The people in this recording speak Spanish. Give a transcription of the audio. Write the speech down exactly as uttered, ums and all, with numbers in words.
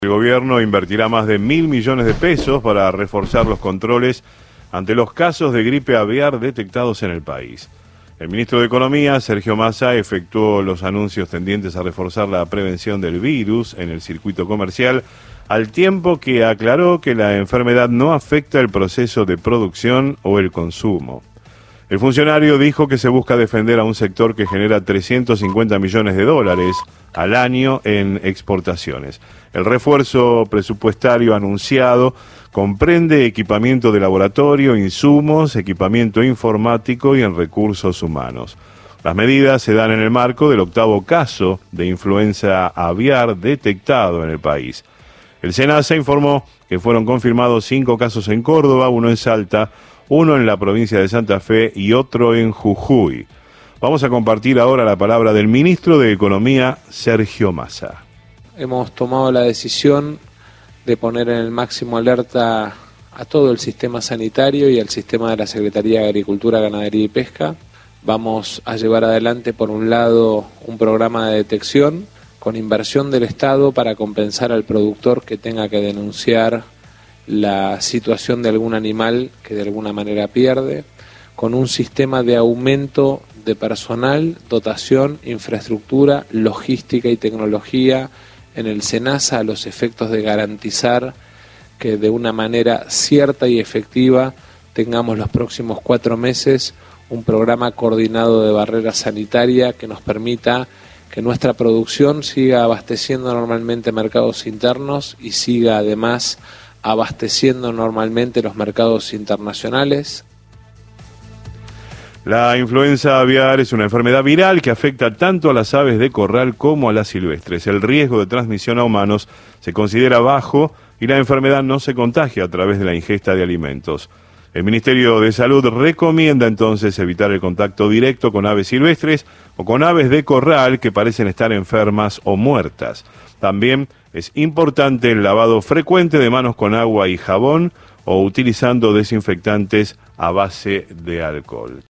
El gobierno invertirá más de mil millones de pesos para reforzar los controles ante los casos de gripe aviar detectados en el país. El ministro de Economía, Sergio Massa, efectuó los anuncios tendientes a reforzar la prevención del virus en el circuito comercial, al tiempo que aclaró que la enfermedad no afecta el proceso de producción o el consumo. El funcionario dijo que se busca defender a un sector que genera trescientos cincuenta millones de dólares al año en exportaciones. El refuerzo presupuestario anunciado comprende equipamiento de laboratorio, insumos, equipamiento informático y en recursos humanos. Las medidas se dan en el marco del octavo caso de influenza aviar detectado en el país. El SENASA informó que fueron confirmados cinco casos en Córdoba, uno en Salta, uno en la provincia de Santa Fe y otro en Jujuy. Vamos a compartir ahora la palabra del ministro de Economía, Sergio Massa. Hemos tomado la decisión de poner en el máximo alerta a todo el sistema sanitario y al sistema de la Secretaría de Agricultura, Ganadería y Pesca. Vamos a llevar adelante, por un lado, un programa de detección con inversión del Estado para compensar al productor que tenga que denunciar la situación de algún animal que de alguna manera pierde, con un sistema de aumento de personal, dotación, infraestructura, logística y tecnología en el SENASA a los efectos de garantizar que de una manera cierta y efectiva tengamos los próximos cuatro meses un programa coordinado de barrera sanitaria que nos permita que nuestra producción siga abasteciendo normalmente mercados internos y siga además abasteciendo normalmente los mercados internacionales. La influenza aviar es una enfermedad viral que afecta tanto a las aves de corral como a las silvestres. El riesgo de transmisión a humanos se considera bajo y la enfermedad no se contagia a través de la ingesta de alimentos. El Ministerio de Salud recomienda entonces evitar el contacto directo con aves silvestres o con aves de corral que parecen estar enfermas o muertas. También es importante el lavado frecuente de manos con agua y jabón o utilizando desinfectantes a base de alcohol.